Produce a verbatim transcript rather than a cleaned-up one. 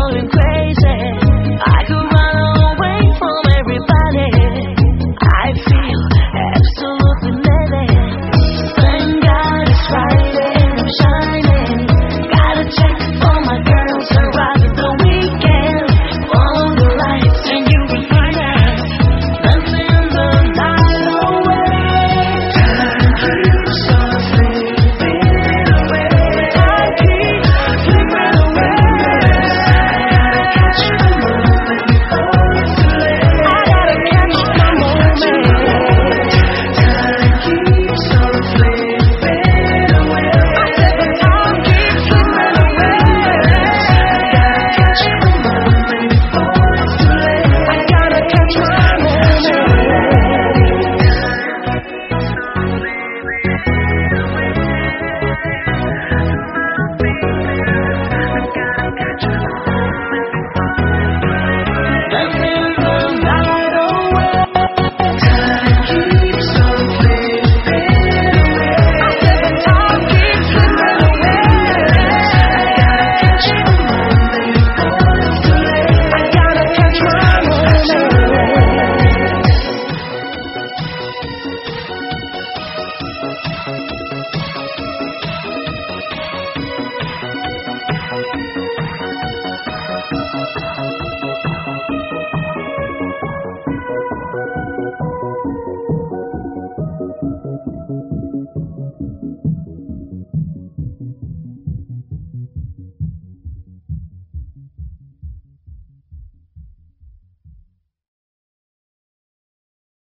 going crazy. I could run away from everybody. I feel absolutely nutty. Thank God it's Friday and I'm shining. Gotta check for my girls arriving the weekend. Follow the lights and you'll be fine. Dancing the night away. Time keeps on slipping away. Time keeps slipping away. I gotta catch the moment before it's too late. I gotta catch the moment. Time keeps on slipping away. I said the time keeps slipping away. I gotta catch the moment before it's too late. I gotta catch my Dancing the night away. Time keeps on slipping away. I said the time keeps slipping away. I gotta catch the moment before it's too late. I gotta catch my moment.